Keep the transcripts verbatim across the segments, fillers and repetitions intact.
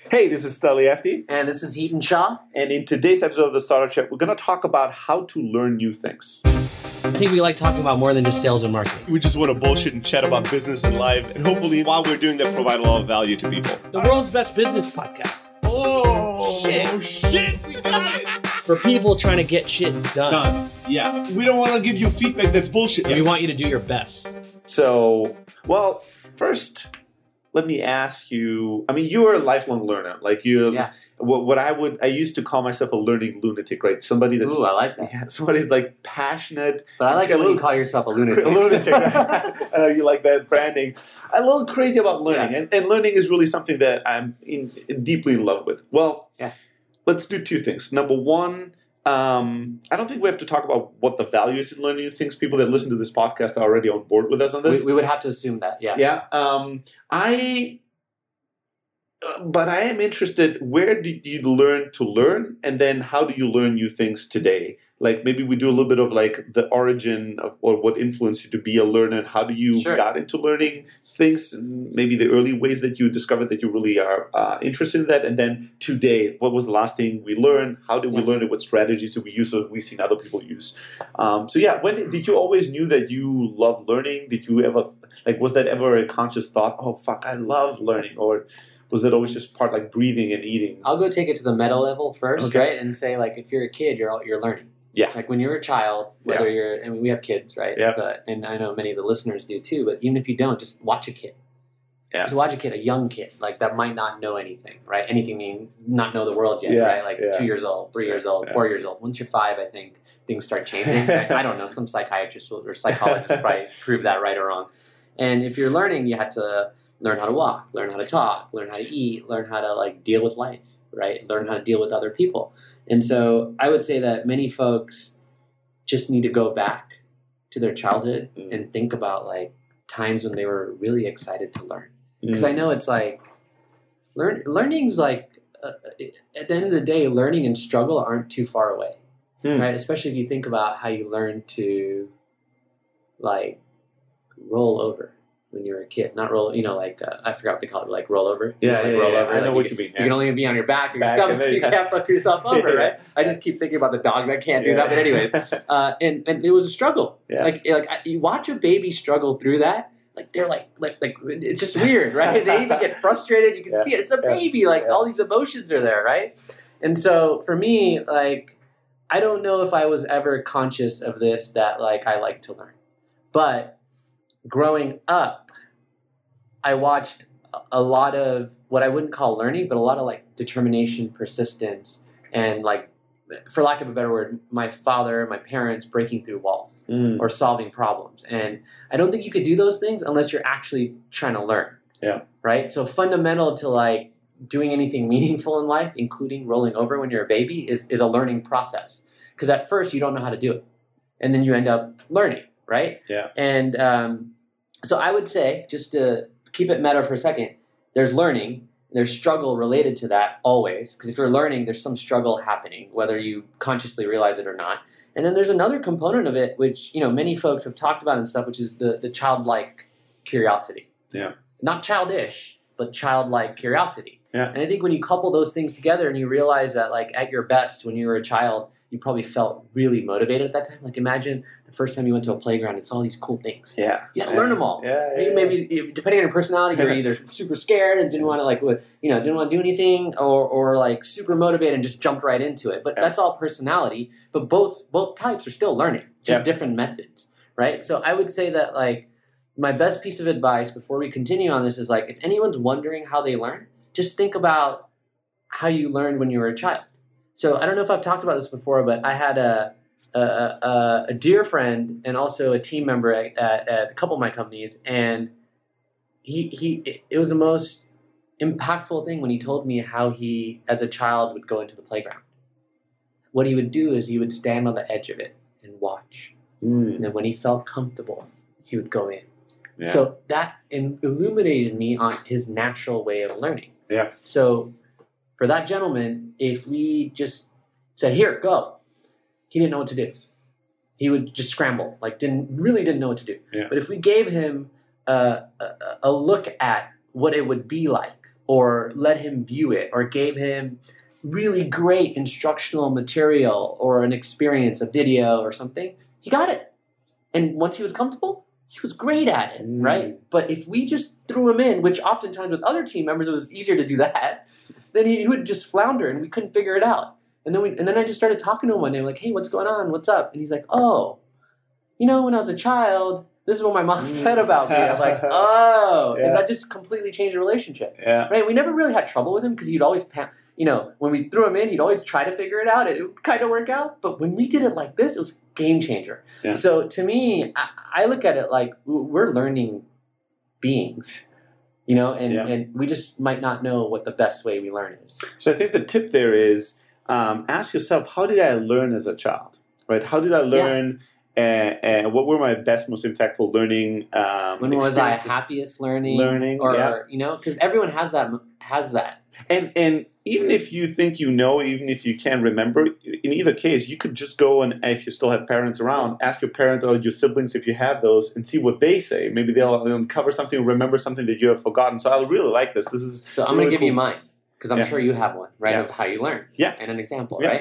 Hey, this is Steli Efti. And this is Heaton Shaw. And in today's episode of the Startup Chat, we're going to talk about how to learn new things. I think we like talking about more than just sales and marketing. We just want to bullshit and chat about business and life. And hopefully, while we're doing that, provide a lot of value to people. The world's best business podcast. Oh, shit. shit. We got it. For people trying to get shit done. Done. Yeah. We don't want to give you feedback that's bullshit. We want you to do your best. So, well, first, let me ask you, I mean, you're a lifelong learner. Like you, yeah. what, what I would, I used to call myself a learning lunatic, right? Somebody that's, Ooh, I like that. Yeah, somebody's like passionate. But I like it when you call yourself a lunatic. A lunatic, right? I know you like that branding. I'm a little crazy about learning, Yeah. and, and learning is really something that I'm in, in deeply in love with. Well, yeah. Let's do two things. Number one, Um, I don't think we have to talk about what the value is in learning new things. People that listen to this podcast are already on board with us on this. We, we would have to assume that, yeah. Yeah. Um, I, uh, but I am interested, where did you learn to learn? And then how do you learn new things today? Like maybe we do a little bit of like the origin of or what influenced you to be a learner. And how do you Sure. got into learning things? And maybe the early ways that you discovered that you really are uh, interested in that. And then today, what was the last thing we learned? How did we Yeah. learn learn it? What strategies did we use so we've seen other people use? Um, so yeah, when did, did you always knew that you love learning? Did you ever, like, was that ever a conscious thought? Oh, fuck, I love learning. Or was that always just part like breathing and eating? I'll go take it to the meta level first, Okay. right? And say, like, if you're a kid, you're you're learning. Yeah. Like when you're a child, whether you're, I mean, we have kids, right? Yeah. But, and I know many of the listeners do too, but even if you don't, just watch a kid. Yeah. Just watch a kid, a young kid, like that might not know anything, right? Anything mean not know the world yet, Yeah, right? Like yeah. two years old, three years old, Yeah. four years old. Once you're five, I think things start changing. I, I don't know. Some psychiatrist will, or psychologist probably prove that right or wrong. And if you're learning, you have to learn how to walk, learn how to talk, learn how to eat, learn how to like deal with life, right? Learn how to deal with other people. And so I would say that many folks just need to go back to their childhood Mm. and think about like times when they were really excited to learn. Because Mm. I know it's like learn learning's like uh, at the end of the day, learning and struggle aren't too far away, Hmm. right? Especially if you think about how you learn to like roll over when you're a kid, not roll. You know, like uh, I forgot what they call it, like roll over. You Yeah, know, like yeah, roll yeah. over. I like know you what can- you mean. You can only be on your back or your Back stomach. and then- You can't flip yourself over, Yeah. right? I just keep thinking about the dog that can't do that. But anyways, uh, and and it was a struggle. Yeah. Like like I- you watch a baby struggle through that. Like they're like like like it's just weird, right? They even get frustrated. You can Yeah. see it. It's a Yeah. baby. Like Yeah. all these emotions are there, right? And so for me, like I don't know if I was ever conscious of this that like I like to learn, but growing up, I watched a- a lot of what I wouldn't call learning, but a lot of like determination, persistence, and like, for lack of a better word, my father, my parents breaking through walls Mm. or solving problems. And I don't think you could do those things unless you're actually trying to learn. Yeah. Right? So fundamental to like doing anything meaningful in life, including rolling over when you're a baby, is, is a learning process. Because at first you don't know how to do it. And then you end up learning, right? Yeah. And um, so I would say, just to keep it meta for a second, there's learning, there's struggle related to that always. Because if you're learning, there's some struggle happening, whether you consciously realize it or not. And then there's another component of it, which you know many folks have talked about and stuff, which is the the childlike curiosity. Yeah. Not childish, but childlike curiosity. Yeah. And I think when you couple those things together and you realize that like at your best when you were a child, you probably felt really motivated at that time. Like imagine the first time you went to a playground, it's all these cool things. Yeah. You had to Yeah. learn them all. Yeah. Maybe, yeah. maybe depending on your personality, you're either super scared and didn't want to like, you know, didn't want to do anything, or or like super motivated and just jumped right into it. But Yeah. that's all personality. But both both types are still learning, just Yeah. different methods, right? So I would say that like my best piece of advice before we continue on this is like if anyone's wondering how they learn, just think about how you learned when you were a child. So I don't know if I've talked about this before, but I had a a, a, a dear friend and also a team member at, at, at a couple of my companies, and he he it was the most impactful thing when he told me how he, as a child, would go into the playground. What he would do is he would stand on the edge of it and watch, Mm. and then when he felt comfortable, he would go in. Yeah. So that in- illuminated me on his natural way of learning. Yeah. So for that gentleman, if we just said, "Here, go," he didn't know what to do. He would just scramble, like didn't really didn't know what to do. Yeah. But if we gave him a, a, a look at what it would be like, or let him view it, or gave him really great instructional material or an experience, a video or something, he got it. And once he was comfortable, he was great at it, Mm. right? But if we just threw him in, which oftentimes with other team members it was easier to do that, then he, he would just flounder and we couldn't figure it out. And then we, and then I just started talking to him one day, like, hey, what's going on? What's up? And he's like, oh, you know, when I was a child, this is what my mom said about me. I'm like, oh. Yeah. And that just completely changed the relationship. Yeah. Right? We never really had trouble with him because he'd always, pa- you know, when we threw him in, he'd always try to figure it out. It, it would kind of work out. But when we did it like this, it was a game changer. Yeah. So to me, I, I look at it like we're learning beings, you know, and, Yeah. and we just might not know what the best way we learn is. So I think the tip there is um, ask yourself, how did I learn as a child? Right? How did I learn? And, and what were my best, most impactful learning um, When was I experiences? happiest learning? Learning, or, yeah. or you know, because everyone has that has that. And and even if you think you know, even if you can't remember, in either case, you could just go and, if you still have parents around, ask your parents or your siblings if you have those and see what they say. Maybe they'll uncover something, remember something that you have forgotten. So I really like this. This is So I'm really going to give cool. you mine because I'm Yeah. sure you have one, right, Yeah. of how you learn. Yeah. And an example, Yeah. right?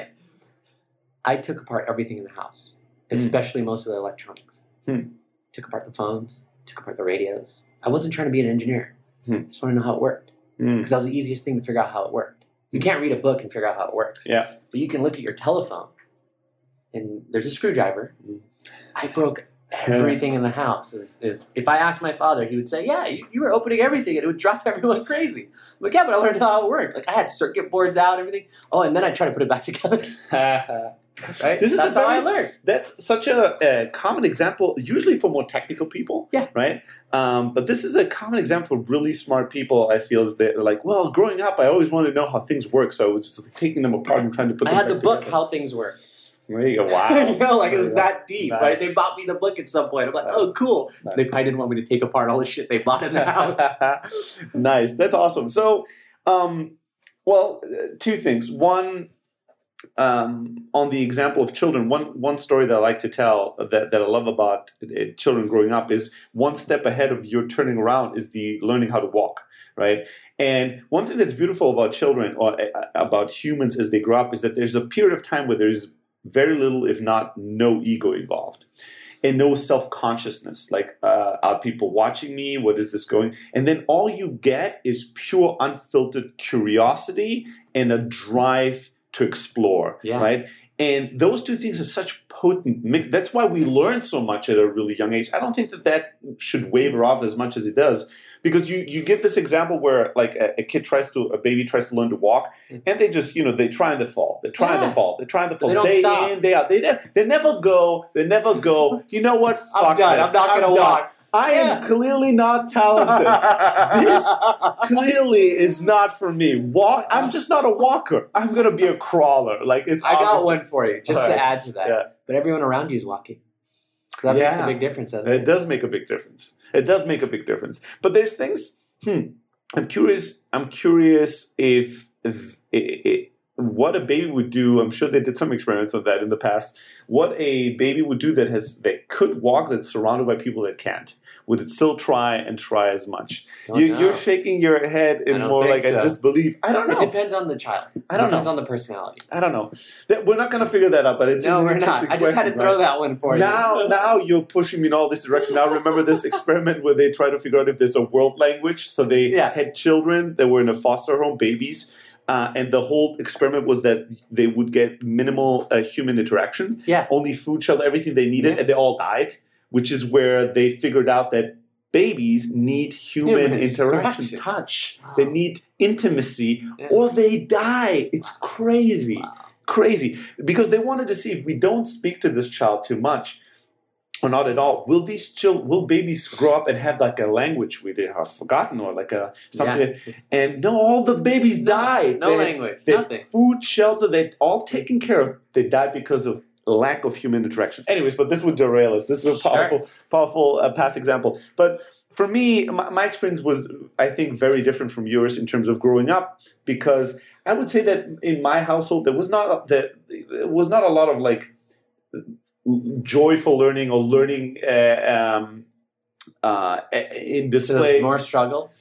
I took apart everything in the house, especially most of the electronics. Hmm. Took apart the phones, took apart the radios. I wasn't trying to be an engineer. Hmm. I just wanted to know how it worked Mm. because that was the easiest thing to figure out how it worked. You can't read a book and figure out how it works. Yeah. But you can look at your telephone and there's a screwdriver. Mm. I broke everything in the house. Is, is If I asked my father, he would say, yeah, you, you were opening everything and it would drive everyone crazy. I'm like, yeah, but I want to know how it worked. Like I had circuit boards out, everything. Oh, and then I try to put it back together. Right? This is That's a how I very- learned. That's such a, a common example, usually for more technical people. Yeah. Right? Um, but this is a common example for really smart people, I feel, is that they're like, well, growing up, I always wanted to know how things work. So I was just like, taking them apart and trying to put I them had the back book, together. How Things Work. There you go. Wow. you know, like it was There you go. that deep, Nice. right? They bought me the book at some point. I'm like, Nice. oh, cool. Nice. They probably didn't want me to take apart all the shit they bought in the house. Nice. That's awesome. So, um, well, uh, two things. One, um, on the example of children, one one story that I like to tell that, that I love about uh, children growing up is one step ahead of your turning around is the learning how to walk. Right, and one thing that's beautiful about children or uh, about humans as they grow up is that there's a period of time where there's very little, if not no, ego involved, and no self-consciousness. Like, uh, are people watching me? What is this going? And then all you get is pure, unfiltered curiosity and a drive to explore. Yeah. Right, and those two things are such potent mix. That's why we learn so much at a really young age. I don't think that that should waver off as much as it does. Because you, you get this example where like a, a kid tries to, a baby tries to learn to walk, and they just, you know, they try and they fall. They try and Yeah. they fall. They try and they fall. They don't day stop. in, day out. They, ne- they never go, they never go, you know what, fuck I'm done. this. I'm not going to done. walk. I am clearly not talented. This clearly is not for me. Walk. I'm just not a walker. I'm going to be a crawler. Like it's I got obvious- one for you, just All right. to add to that. Yeah. But everyone around you is walking. So that makes Yeah. a big difference, doesn't it? It does make a big difference. It does make a big difference. But there's things. Hmm. I'm curious. I'm curious if, if, if what a baby would do. I'm sure they did some experiments on that in the past. What a baby would do that has that could walk, that's surrounded by people that can't. Would it still try and try as much? Don't You, know. you're shaking your head I in don't more think like a so. disbelief. I don't It know. depends on the child. I don't It depends know. on the personality. I don't know. That- We're not going to figure that out, but it's No, an we're not. interesting I just had to question, throw right? that one for you. Now, now you're pushing me in all this direction. Now, remember this experiment where they try to figure out if there's a world language. So they Yeah. had children that were in a foster home, babies, uh, and the whole experiment was that they would get minimal uh, human interaction, Yeah. only food, shelter, everything they needed, Yeah. and they all died. Which is where they figured out that babies need human, Human interaction, interaction. touch. Wow. They need intimacy, Yeah. or they die. It's crazy Wow. crazy because they wanted to see if we don't speak to this child too much or not at all, will these chil- will babies grow up and have like a language we they have forgotten or like a something? Yeah. And no, all the babies died. No They- language, they had nothing. food, shelter, they all taken care of. They died because of lack of human interaction. Anyways, but this would derail us. This is a Sure. powerful, powerful uh, past example. But for me, my, my experience was, I think, very different from yours in terms of growing up because I would say that in my household there was not that there was not a lot of like joyful learning or learning uh, um, uh, in So there's display. more struggle.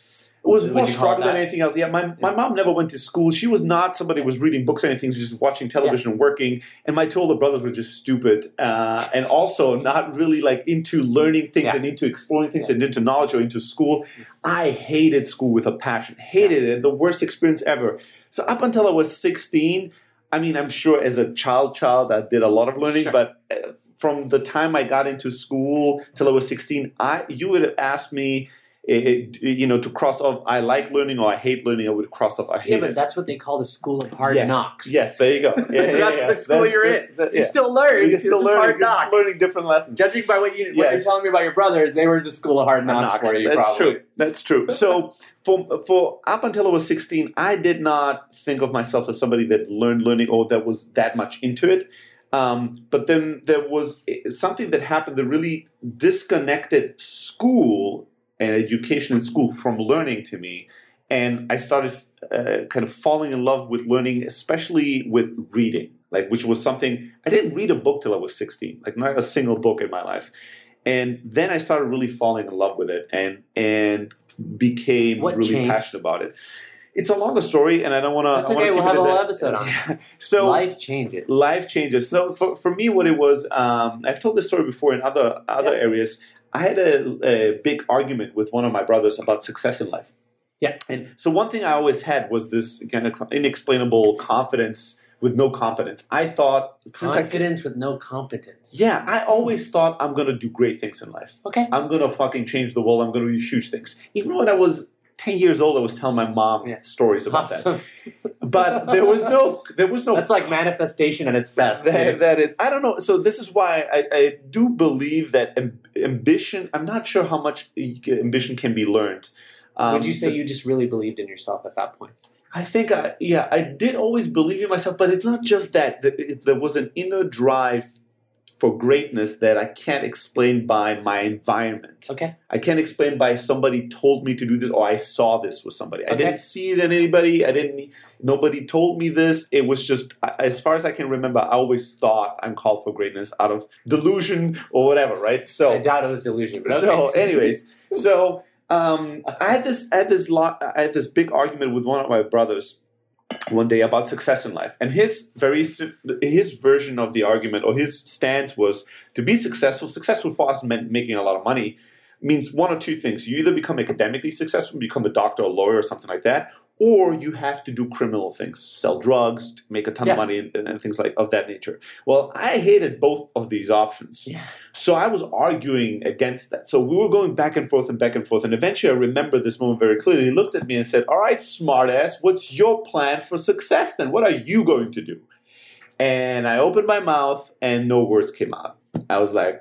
was Would more you call it struggle than that? anything else. Yeah, my, my mom never went to school. She was not somebody who was reading books or anything. She was just watching television and working. And my two older brothers were just stupid uh, and also not really like into learning things Yeah. and into exploring things and into knowledge or into school. I hated school with a passion. Hated it. The worst experience ever. So up until I was sixteen, I mean, I'm sure as a child child I did a lot of learning, Sure. but uh, from the time I got into school till I was sixteen, I you would have asked me, it, you know, to cross off, I like learning or I hate learning, I would cross off, I hate Yeah, but it. that's what they call the school of hard yes. knocks. Yes, there you go. Yeah, yeah, That's yeah. the school That's- you're that's- in. that- You yeah. still learn. You're It's still just learning. hard You're just knocks. learning different lessons. Judging by what, you, what Yes. you're telling me about your brothers, they were the school of hard knocks, Knocks. for you, That's probably. true. That's true. So for for up until I was sixteen, I did not think of myself as somebody that learned learning or that was that much into it. Um, but then there was something that happened that really disconnected school and education in school from learning to me. And I started uh, kind of falling in love with learning, especially with reading, like which was something I didn't read a book till I was sixteen, like not a single book in my life. And then I started really falling in love with it and and became What really changed? passionate about it. It's a longer story, and I don't want to. That's okay. We'll have a whole episode on it. Yeah. So Life changes. life changes. So for, for me, what it was, um, I've told this story before in other other Yeah. areas. I had a, a big argument with one of my brothers about success in life. Yeah. And so one thing I always had was this kind of inexplainable confidence with no competence. I thought since I Confidence with no competence. yeah, I always thought I'm gonna do great things in life. Okay. I'm gonna fucking change the world. I'm gonna do huge things. Even when I was ten years old, I was telling my mom Yeah. stories about Awesome. that. But there was no, there was no. That's like manifestation at its best. That, that is, I don't know. So this is why I, I do believe that amb- ambition. I'm not sure how much ambition can be learned. Um, Would you say so- you just really believed in yourself at that point? I think, I, yeah, I did always believe in myself, but it's not just that. That it- There was an inner drive for greatness that I can't explain by my environment. Okay. I can't explain by somebody told me to do this or I saw this with somebody. I Okay. didn't see it in anybody. I didn't. Nobody told me this. It was just, as far as I can remember, I always thought I'm called for greatness out of delusion or whatever, right? So, I doubt it was delusion, but okay. so, anyways, so um, I had this, I had this lot, I had this big argument with one of my brothers one day about success in life, and his very si- his version of the argument or his stance was to be successful. Successful for us meant making a lot of money. Means one or two things: you either become academically successful, become a doctor or lawyer or something like that, or you have to do criminal things, sell drugs, make a ton Yeah. of money, and, and things like of that nature. Well, I hated both of these options. Yeah. So I was arguing against that. So we were going back and forth and back and forth. And eventually I remember this moment very clearly. He looked at me and said, all right, smartass, what's your plan for success then? What are you going to do? And I opened my mouth and no words came out. I was like,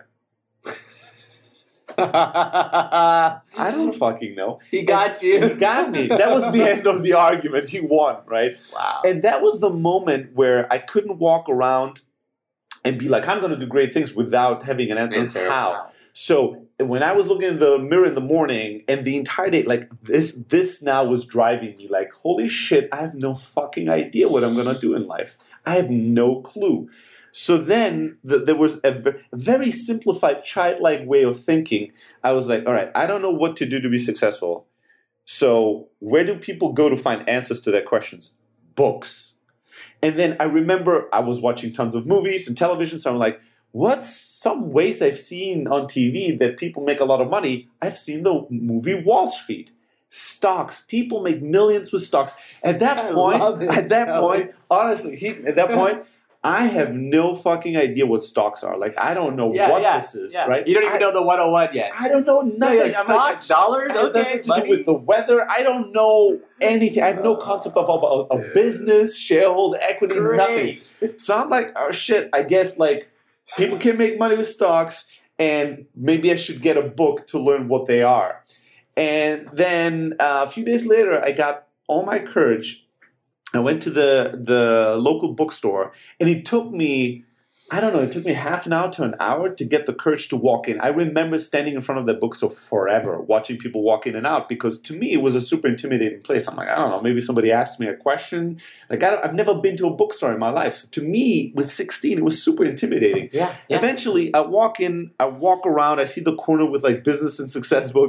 I don't fucking know. He got you. He got me. That was the end of the argument. He won, right? Wow. And that was the moment where I couldn't walk around and be like, I'm going to do great things without having an answer, Answer. how. Wow. So when I was looking in the mirror in the morning and the entire day, like this, this now was driving me like, holy shit, I have no fucking idea what I'm going to do in life. I have no clue. So then the, there was a v- very simplified childlike way of thinking. I was like, all right, I don't know what to do to be successful. So where do people go to find answers to their questions? Books. And then I remember I was watching tons of movies and television. So I'm like, what's some ways I've seen on T V that people make a lot of money? I've seen the movie Wall Street. Stocks. People make millions with stocks. At that I point, love it, at that Sally. point, honestly, he, at that point, I have no fucking idea what stocks are. Like, I don't know Yeah, what yeah, this is, yeah. right? You don't even I, know the one oh one yet. I don't know nothing. like, I'm like, stocks, dollars, it has okay, nothing to money. do with the weather. I don't know anything. I have no concept of, of, of business, shareholder equity, Great. nothing. So I'm like, oh shit, I guess like people can make money with stocks and maybe I should get a book to learn what they are. And then uh, a few days later, I got all my courage. I went to the, the local bookstore and it took me, I don't know, it took me half an hour to an hour to get the courage to walk in. I remember standing in front of that bookstore forever, watching people walk in and out, because to me it was a super intimidating place. I'm like, I don't know, maybe somebody asked me a question. Like, I don't, I've never been to a bookstore in my life. So to me, with sixteen, it was super intimidating. Yeah, yeah. Eventually, I walk in, I walk around, I see the corner with like business and success books.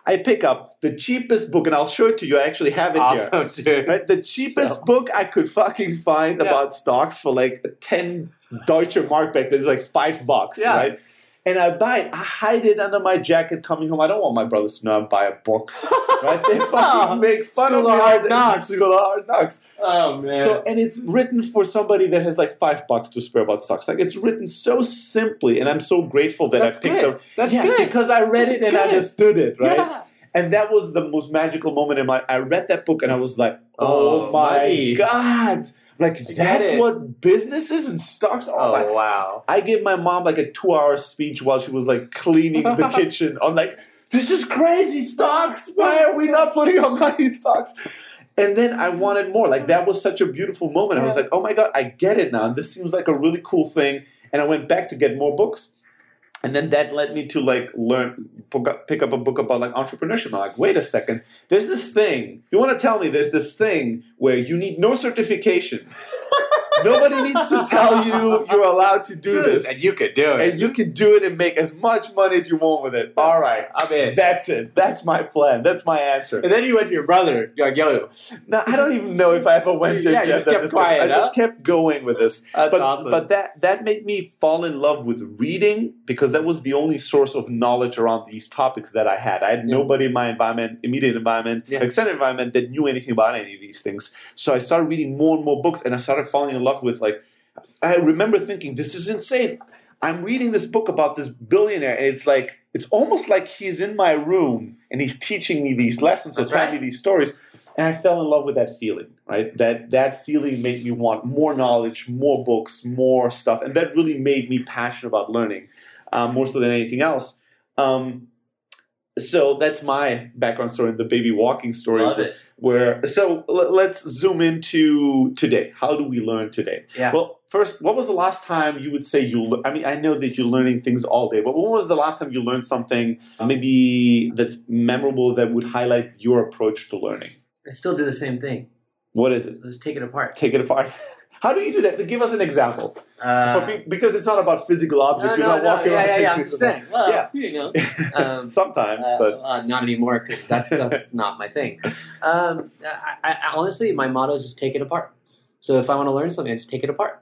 I pick up the cheapest book, and I'll show it to you. I actually have it Awesome, here. dude. Right? The cheapest So book I could fucking find Yeah. about stocks for like ten Deutsche Mark back then is like five bucks, Yeah. right? And I buy it. I hide it under my jacket coming home. I don't want my brothers to know I buy a book. Right? They fucking make fun School of me. of Hard all day. Knocks. School of Hard Knocks. Oh man. So, and it's written for somebody that has like five bucks to spare about stocks. Like it's written so simply, and I'm so grateful that That's I picked good. up. That's yeah, good. because I read That's it and good. understood it, right? Yeah. And that was the most magical moment in my. I read that book and I was like, "Oh, Oh, my money. god!" Like get that's it. what businesses and stocks are. Oh like. wow. I gave my mom like a two-hour speech while she was like cleaning the kitchen. I'm like, "This is crazy stocks. Why are we not putting our money in stocks?" And then I wanted more. Like that was such a beautiful moment. I was Yeah. like, "Oh my god, I get it now. And this seems like a really cool thing." And I went back to get more books. And then that led me to like learn, pick up a book about like entrepreneurship. I'm like, wait a second, there's this thing. You want to tell me there's this thing where you need no certification. Nobody needs to tell you you're allowed to do this. And you could do it. And you can do it and make as much money as you want with it. All right. I'm in. That's it. That's my plan. That's my answer. And then you went to your brother. You're like, yo, Now, I don't even know if I ever went to Yeah, you get just that kept discussion. quiet, I just huh? kept going with this. That's but, awesome. But that, that made me fall in love with reading because that was the only source of knowledge around these topics that I had. I had Yeah. nobody in my environment, immediate environment, Yeah. extended environment that knew anything about any of these things. So I started reading more and more books and I started falling in love with like, I remember thinking, this is insane. I'm reading this book about this billionaire, and it's like it's almost like he's in my room and he's teaching me these lessons or That's telling right. me these stories. And I fell in love with that feeling, right? That that feeling made me want more knowledge, more books, more stuff, and that really made me passionate about learning, um, more so than anything else. Um, so that's my background story, the baby walking story. Love it. Where so l- let's zoom into today. How do we learn today? Yeah. Well, first, what was the last time you would say you? Le- I mean, I know that you're learning things all day, but when was the last time you learned something maybe that's memorable that would highlight your approach to learning? I still do the same thing. What is it? Let's take it apart. Take it apart. How do you do that? Give us an example. Uh, For pe- because it's not about physical no, objects. no, You're not no, walking yeah, around yeah, taking yeah. I'm things just apart. saying. Well, Yeah. you know. Um, Sometimes, Uh, but uh, not anymore because that stuff's not my thing. Um, I, I, honestly, my motto is just take it apart. So if I want to learn something, I just take it apart.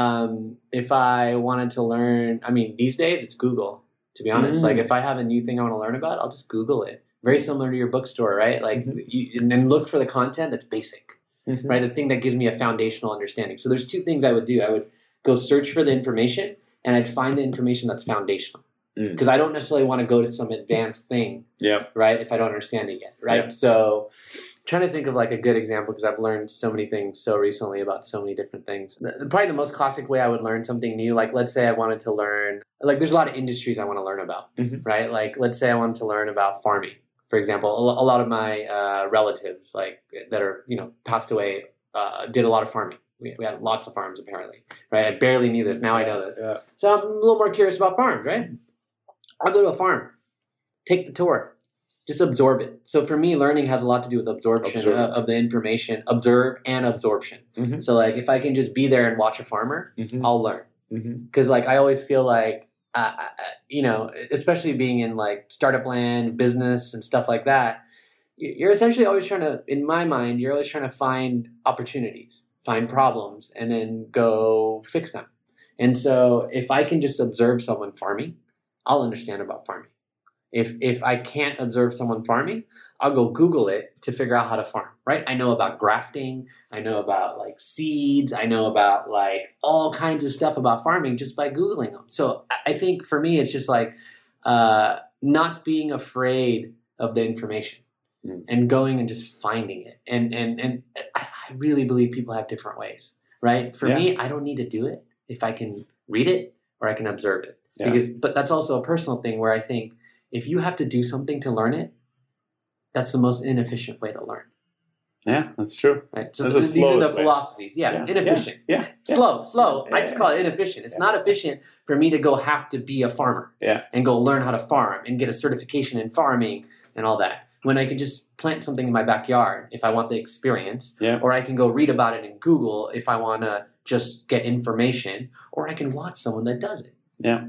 Um, if I wanted to learn, I mean, these days it's Google. To be honest, Mm. like if I have a new thing I want to learn about, I'll just Google it. Very similar to your bookstore, right? Like, Mhm. you, and then look for the content that's basic, Mhm. right? The thing that gives me a foundational understanding. So there's two things I would do. I would go search for the information, and I'd find the information that's foundational. Mm. Because I don't necessarily want to go to some advanced thing, yeah, right? If I don't understand it yet, right? Yeah. So, trying to think of like a good example because I've learned so many things so recently about so many different things. The- Probably the most classic way I would learn something new, like let's say I wanted to learn, like there's a lot of industries I want to learn about, Mhm. right? Like let's say I wanted to learn about farming, for example. A lo- a lot of my uh, relatives, like that are you know passed away, uh, did a lot of farming. We, we had lots of farms apparently, right? I barely knew this. Now I know this. Yeah. So I'm a little more curious about farms, right? I'll go to a farm, take the tour, just absorb it. So for me, learning has a lot to do with absorption Observe. of, of the information, observe and absorption. Mhm. So like if I can just be there and watch a farmer, Mhm. I'll learn. Mhm. Because like I always feel like, uh, uh, you know, especially being in like startup land, business and stuff like that, y- you're essentially always trying to, in my mind, you're always trying to find opportunities, find problems, and then go fix them. And so if I can just observe someone farming, I'll understand about farming. If if I can't observe someone farming, I'll go Google it to figure out how to farm, right? I know about grafting. I know about like seeds. I know about like all kinds of stuff about farming just by Googling them. So I- I think for me, it's just like uh, not being afraid of the information Mm. and going and just finding it. And and and I I really believe people have different ways, right? For Yeah. me, I don't need to do it if I can read it or I can observe it. Yeah. Because, but that's also a personal thing where I think if you have to do something to learn it, that's the most inefficient way to learn, Yeah, that's true. right? So That's the th- these are the slowest way. philosophies. Yeah, Yeah, inefficient. Yeah, yeah. Slow, slow. I Yeah, just yeah. call it inefficient. It's not efficient for me to go have to be a farmer Yeah. and go learn how to farm and get a certification in farming and all that. When I could just plant something in my backyard if I want the experience, Yeah. or I can go read about it in Google if I want to just get information, or I can watch someone that does it. Yeah.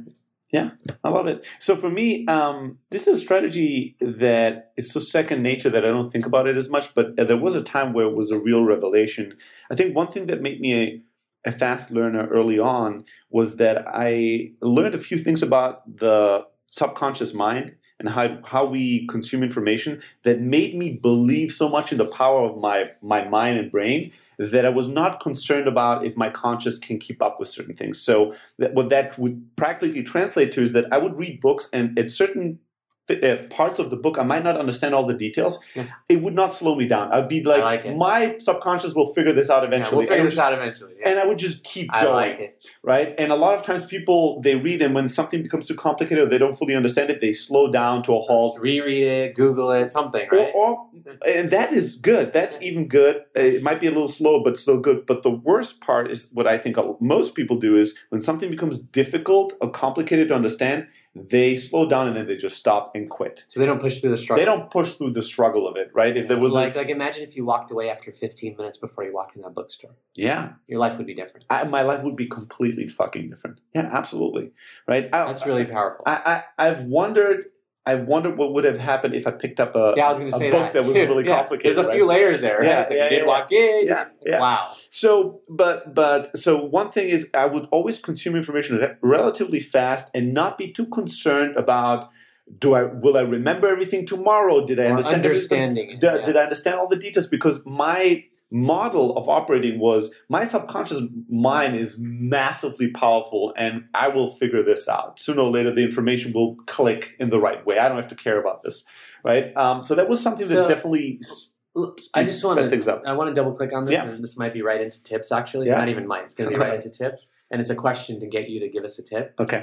Yeah, I love it. So for me, um, this is a strategy that is so second nature that I don't think about it as much. But uh, there was a time where it was a real revelation. I think one thing that made me a, a fast learner early on was that I learned a few things about the subconscious mind and how, how we consume information that made me believe so much in the power of my, my mind and brain that I was not concerned about if my conscious can keep up with certain things. So that, what that would practically translate to is that I would read books, and at certain uh, parts of the book, I might not understand all the details. Yeah. It would not slow me down. I'd be like, like my subconscious will figure this out Yeah, eventually. we'll figure and, I would this just, out eventually. Yeah. and I would just keep I going. like it. Right? And a lot of times people, they read, and when something becomes too complicated or they don't fully understand it, they slow down to a halt. Just reread it, Google it, something, right? Or, or, and that is good. That's even good. It might be a little slow, but still good. But the worst part is what I think most people do is when something becomes difficult or complicated to understand, they slow down and then they just stop and quit. So they don't push through the struggle. They don't push through the struggle of it, right? If Yeah. there was like, a, like imagine if you walked away after fifteen minutes before you walked in that bookstore. yeah, Your life would be different. I, my life would be completely fucking different. Yeah, absolutely, right? I, That's really powerful. I, I I've wondered. I wondered what would have happened if I picked up a, yeah, I was going to a say book that, that was Dude, really yeah. complicated. There's a right? few layers there. Right? Yeah, It's like yeah, you did yeah, walk in. Yeah, yeah. Wow. So, but but so one thing is, I would always consume information re- relatively fast and not be too concerned about. Do I will I remember everything tomorrow? Did I Or understand understanding it, Did, yeah. did I understand all the details? Because my model of operating was my subconscious mind is massively powerful, and I will figure this out. Sooner or later, the information will click in the right way. I don't have to care about this, right? Um, so that was something that So, definitely s- I just want sped things up. to I want to double click on this, Yeah. and this might be right into tips. Actually, Yeah. not even mine. It's going to be right into tips, and it's a question to get you to give us a tip. Okay.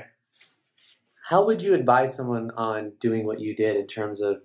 How would you advise someone on doing what you did in terms of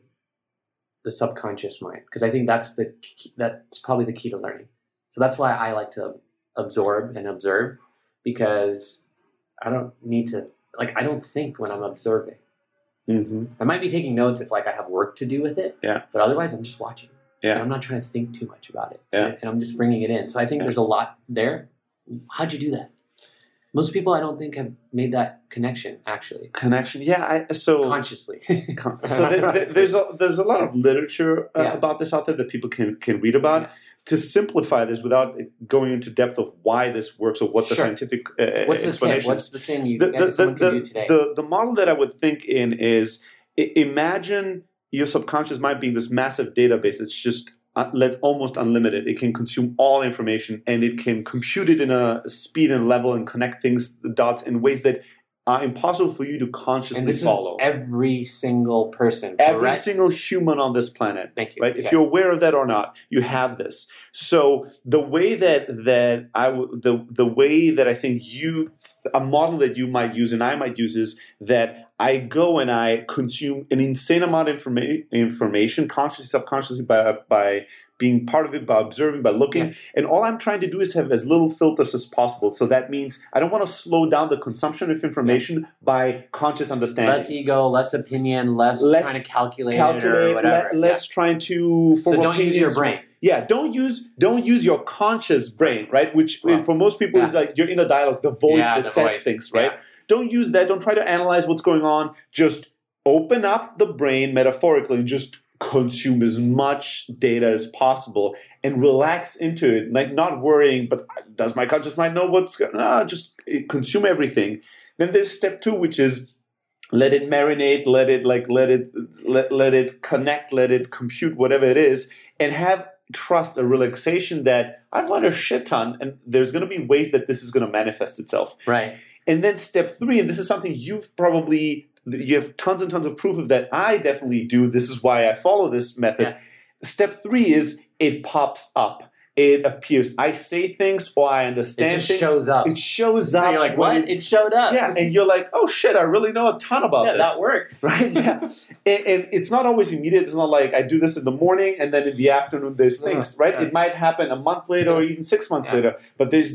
the subconscious mind? Because I think that's the key, that's probably the key to learning. So that's why I like to absorb and observe, because I don't need to like I don't think when I'm observing. Mm-hmm. I might be taking notes if like I have work to do with it. Yeah. But otherwise, I'm just watching. Yeah. And I'm not trying to think too much about it. Yeah. And, and I'm just bringing it in. So I think Yeah. there's a lot there. How'd you do that? Most people, I don't think, have made that connection actually Connection. Yeah. I, so consciously. Con- so there, there- there's a there's a lot of literature uh, Yeah. about this out there that people can can read about. Yeah. To simplify this without going into depth of why this works or what the Sure. scientific uh, What's the tip? explanation What's is. the thing you The, that the, someone the, can do the, today? the, the model that I would think in is I- imagine your subconscious mind being this massive database. It's just uh, let almost unlimited. It can consume all information, and it can compute it in a speed and level and connect things, the dots, in ways that are impossible for you to consciously and this follow. is every single person, Every correct? single human on this planet. Thank you. Right? If Okay. you're aware of that or not, you have this. So the way that that I w- the the way that I think you a model that you might use and I might use is that I go and I consume an insane amount of informa- information, consciously, subconsciously, by by being part of it, by observing, by looking. Yeah. And all I'm trying to do is have as little filters as possible. So that means I don't want to slow down the consumption of information by conscious understanding. Less ego, less opinion, less, Less trying to calculate, Calculate, it or whatever. le- less trying to Yeah. form So don't use your opinions. brain. Yeah, don't use don't use your conscious brain, right? Which Well, for most people is yeah. like your inner dialogue, the voice Yeah, that the says voice. things, right? Yeah. Don't use that. Don't try to analyze what's going on. Just open up the brain metaphorically and just consume as much data as possible and relax into it, like not worrying, but does my conscious mind know what's going on? No, just consume everything. Then there's step two, which is let it marinate, let it like let it let, let it connect, let it compute, whatever it is, and have trust, a relaxation that I've learned a shit ton, and there's going to be ways that this is going to manifest itself. Right. And then step three, and this is something you've probably you have tons and tons of proof of that I definitely do. This is why I follow this method. Yeah. Step three is it pops up. It appears. I say things or I It understand just things. shows up. It shows And up. you're like, when what? you- It showed up. yeah, and you're like, oh shit, I really know a ton about Yeah, this. that worked. Right? Yeah. and, and it's not always immediate. It's not like I do this in the morning and then in the afternoon there's things, right? Yeah. It might happen a month later or even six months Yeah. later. But there's this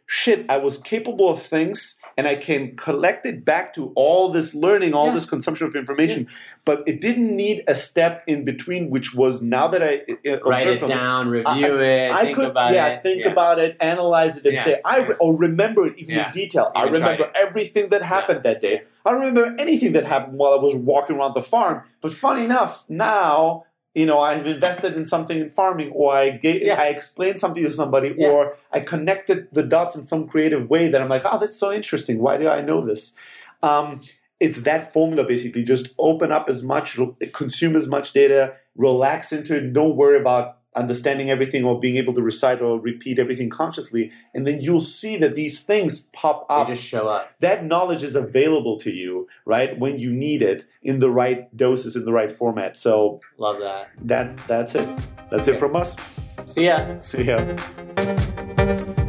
shit, I was capable of things and I can collect it back to all this learning, all Yeah. this consumption of information. But it didn't need a step in between, which was now that I uh, Write observed it on this, down, review it, I think could, about yeah, it. think yeah. about it, analyze it, and Yeah. say, I re- or remember it even Yeah. in detail. I Even tried remember everything that happened that day. I don't remember anything that happened while I was walking around the farm. But funny enough, now, you know, I've invested in something in farming, or I gave, Yeah. I explained something to somebody, Yeah. or I connected the dots in some creative way that I'm like, oh, that's so interesting. Why do I know this? Um, it's that formula basically. Just open up as much, consume as much data, relax into it. Don't worry about understanding everything or being able to recite or repeat everything consciously. And then you'll see that these things pop They up. just show up. That knowledge is available to you, right, when you need it in the right doses, in the right format. So Love that. that that's it. That's it from us. See ya. See ya.